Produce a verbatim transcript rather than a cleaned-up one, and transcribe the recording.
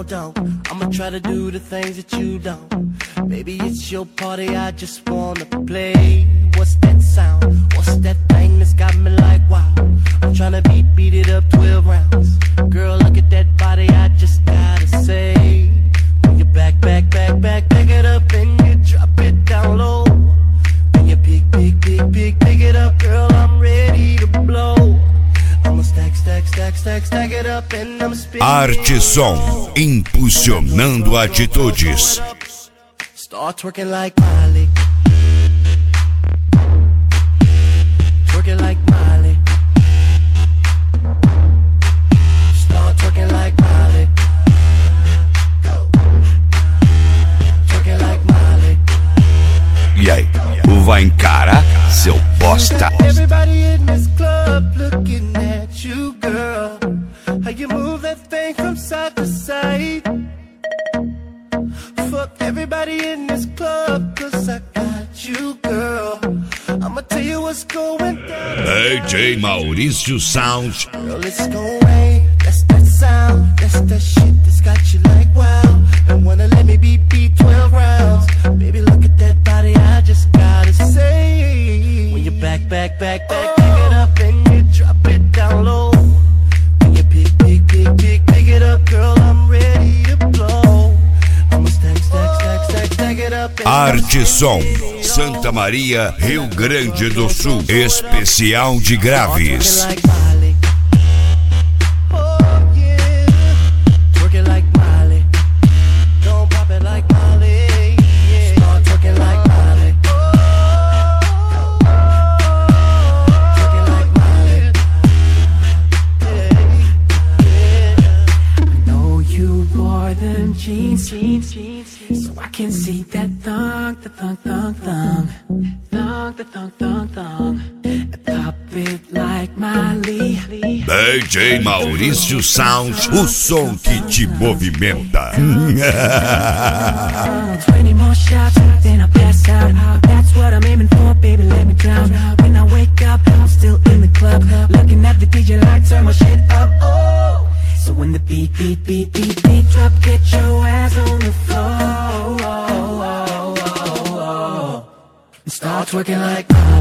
don't. I'ma try to do the things that you don't. Maybe it's your party, I just wanna play. What's that sound? What's that thing that's got me like wow? I'm tryna beat, beat it up twelve rounds. Girl, look at that body, I just gotta say. When you back, back, back, back, pick it up and you drop it down low. When you pick, pick, pick, pick, pick it up, girl, I'm ready to blow. I'ma stack, stack, stack, stack, stack it up and I'm spinning. Arte Som, impulsionando atitudes. Start twerking like Miley. Twerking like Miley. Start twerking like Miley. Go. Twerking like Miley. E aí, vai encarar, seu bosta? Everybody in this club looking at you, girl. How you move that thing from side to side. Fuck everybody in this club, cause I got you, girl. I'ma tell you what's going down. D J Maurício Sound. Girl, it's gon' rain, that's that sound. That's that shit that's got you like wow. And wanna let me beat, beat twelve rounds. Baby, look at that body, I just gotta say. When you back, back, back, back, oh. Pick it up and you drop it down low. When you pick, pick, pick, pick, pick it up, girl, I'm ready to blow. Arte Som, Santa Maria, Rio Grande do Sul. Especial de graves. Jeans, jeans, jeans, so I can see that thong, the thong, thong, thong, thong, the thong, thong, thong, and pop it like Miley. D J Maurício Sound, o som que te movimenta. Twenty more shots, then I pass out. That's what I'm aiming for, baby, let me drown. When I wake up, I'm still in the club, looking at the D J like turn my shit up. Oh. So when the beat, beat, beat, beat, beat drop, get your ass on the floor. And start twerking like